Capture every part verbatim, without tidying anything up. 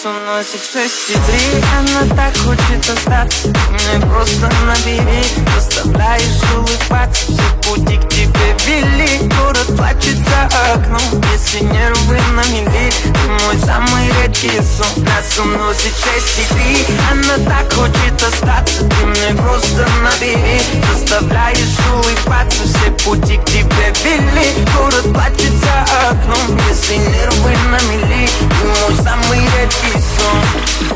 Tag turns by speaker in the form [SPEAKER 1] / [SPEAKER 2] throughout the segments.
[SPEAKER 1] уносит шесть и три. Она так хочет остаться, мне просто набери. Заставляешь улыбаться, все пути к тебе вели. Город плачет за окном, если нервы на мели. Ты мой самый редкий сон, нас уносит шесть и три. Она так хочет остаться, ты мне просто набери. Заставляешь улыбаться, все пути к тебе вели. Город плачет за окном, если нервы на мели. Ты мой самый редкий сон.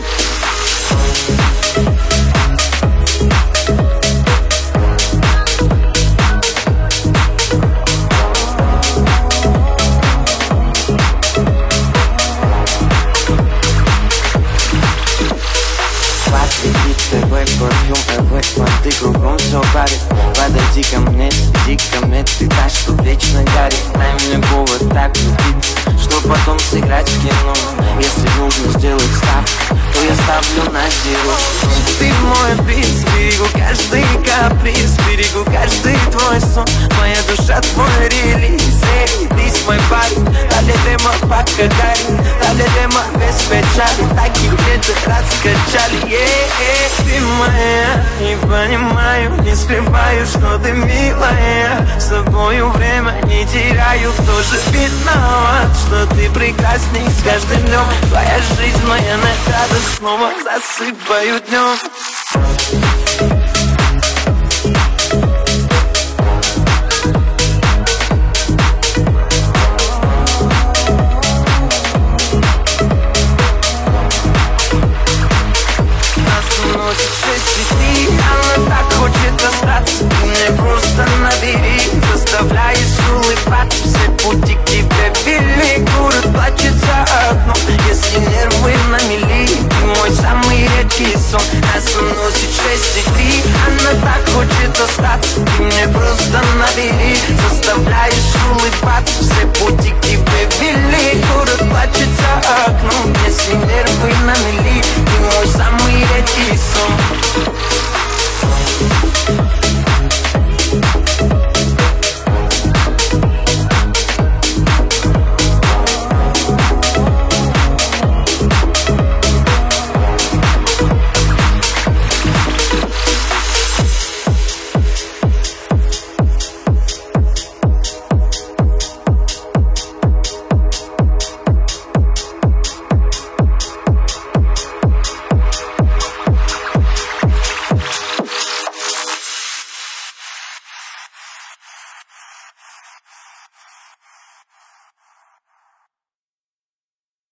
[SPEAKER 2] Твой парфюм, эвой, ты кругом все парит. Подойди ко мне, иди ко мне, ты та, что вечно горит. Дай мне повод так влюбиться, что потом сыграть в кино. Если нужно сделать ставку, то я ставлю на зеро.
[SPEAKER 1] Ты мой приз, берегу каждый каприз, берегу каждый твой сон. Моя душа твой релиз, эй, ты мой парень. Дали демо покатали, дали демо без печали. Такие где-то раскачали, ей. Ты моя, не понимаю, не скрываю, что ты милая. С тобою время не теряю, кто же виноват, что ты прекрасней с каждым днем. Твоя жизнь, моя награда, снова засыпаю днем. Она так хочет остаться, ты мне просто набери. Заставляешь улыбаться, все пути к тебе вели. Город плачет за окном, если нервы на мели. Ты мой самый редкий сон, нас уносит шесть и три. Она так хочет остаться, ты мне просто набери. Заставляешь улыбаться, все пути к тебе вели. Город плачет за окном, если нервы на мели. Ты мой самый редкий сон.